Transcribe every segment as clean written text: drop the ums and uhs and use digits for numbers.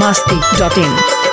biharmasti.in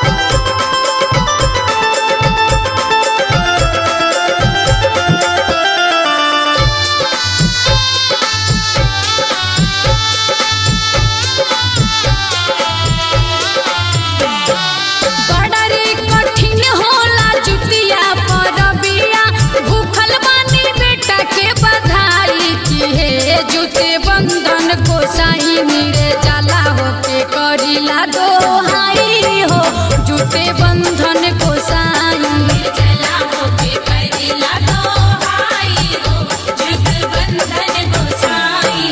बंधन को साई मेरे जाला होके करीला दोहाई हो जूते बंधन को साई जाला होके करीला दोहाई हो जूते बंधन को साई।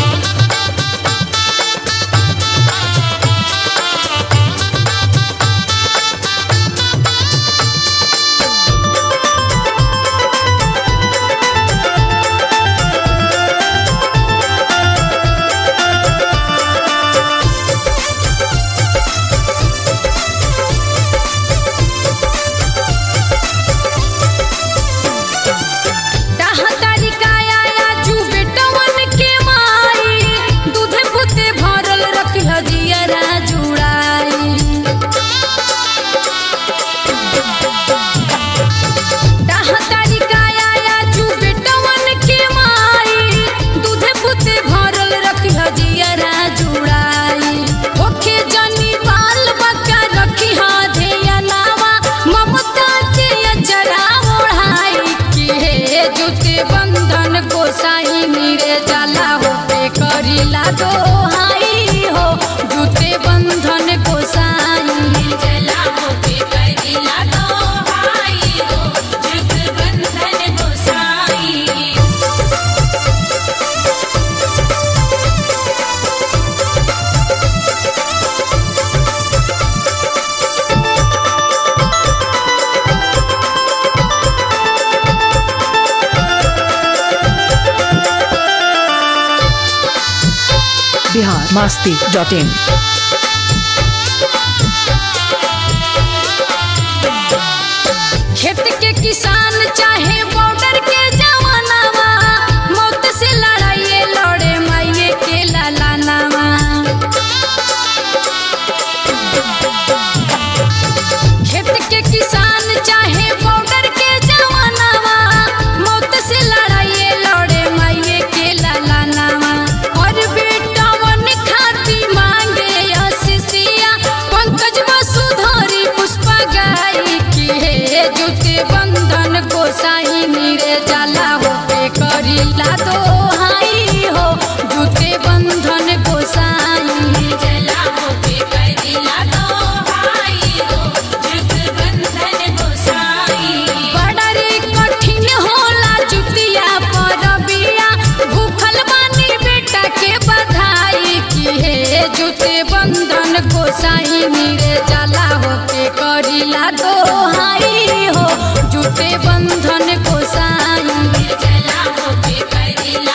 बंधन को साई मेरे जाला होके करीला दोहाई हो जूते बंधन को साई जाला होके करीला दोहाई हो जूते बंधन को साई। biharmasti.in खेत के किसान चाहे बॉर्डर के जवानावा मौत से लड़ाइए लड़े माइये के लालानावा। खेत के किसान चाहे बॉर्डर के जवानावा मौत से लड़ाइए लड़े माइये के लालानावा। और बेटावन खाती मांगे आशीषिया पंकज वसुधरी पुष्पा गाई की है जूते बंधन को साई मेरे जाला होके करीला दोहाई हो जूते बंधन को साई जाला होके करीला दोहाई हो जूते बंधन को साई। बड़ा रे कठिन होला जुतिया परबिया भूखल बानी बेटा के बधाई की है जूते बंधन को साई मेरे जाला होके करीला दोहाई हो जूते बंधन को साई जाला होके करीला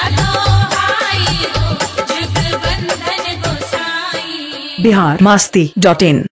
दोहाई हो जूते बंधन को साई। biharmasti.in